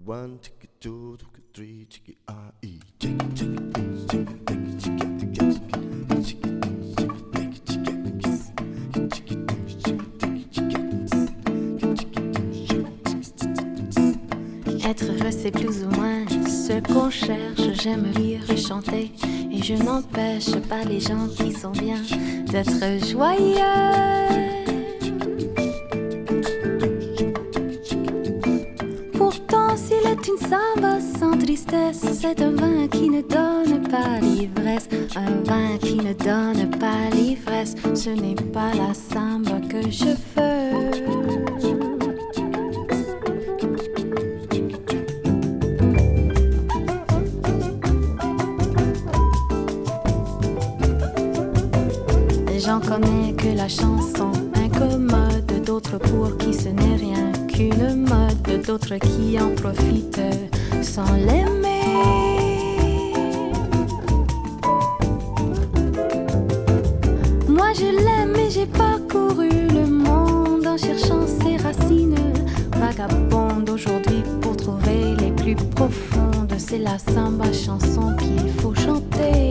One, ticket, two, ticket, three, ticket, R-E. Ticket, ticket, ticket, ticket, ticket, ticket, ticket, Être heureux c'est plus ou moins ce qu'on cherche. J'aime lire et chanter et je n'empêche pas les gens qui sont bien d'être joyeux. Pourtant s'il est une samba sans tristesse, c'est un vin qui ne donne pas l'ivresse. Un vin qui ne donne pas l'ivresse, ce n'est pas la samba que je veux. J'en connais que la chanson incommode, d'autres pour qui ce n'est rien qu'une mode, d'autres qui en profitent sans l'aimer. Moi je l'aime et j'ai parcouru le monde en cherchant ses racines vagabondes aujourd'hui pour trouver les plus profondes. C'est la samba chanson qu'il faut chanter.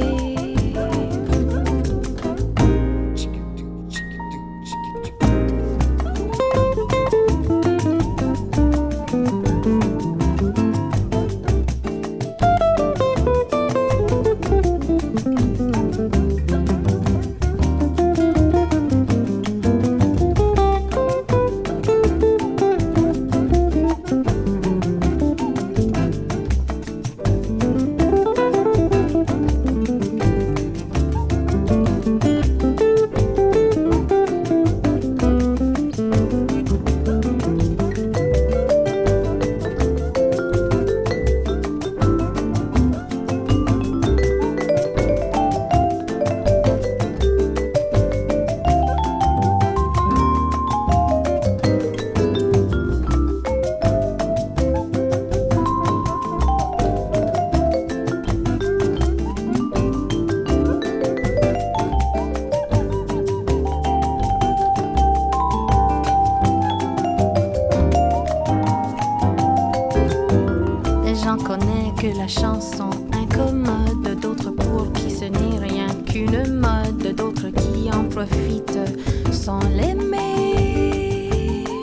J'en connais que la chanson incommode, d'autres pour qui ce n'est rien qu'une mode, d'autres qui en profitent sans l'aimer.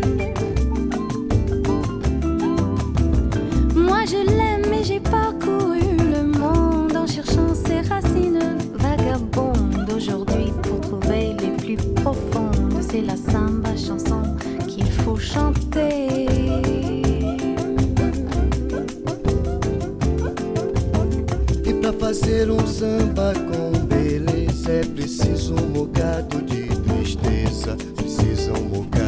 Moi je l'aime et j'ai parcouru le monde en cherchant ses racines vagabondes aujourd'hui pour trouver les plus profondes. C'est la samba chanson qu'il faut chanter. Pra fazer samba com beleza é preciso bocado de tristeza, precisa bocado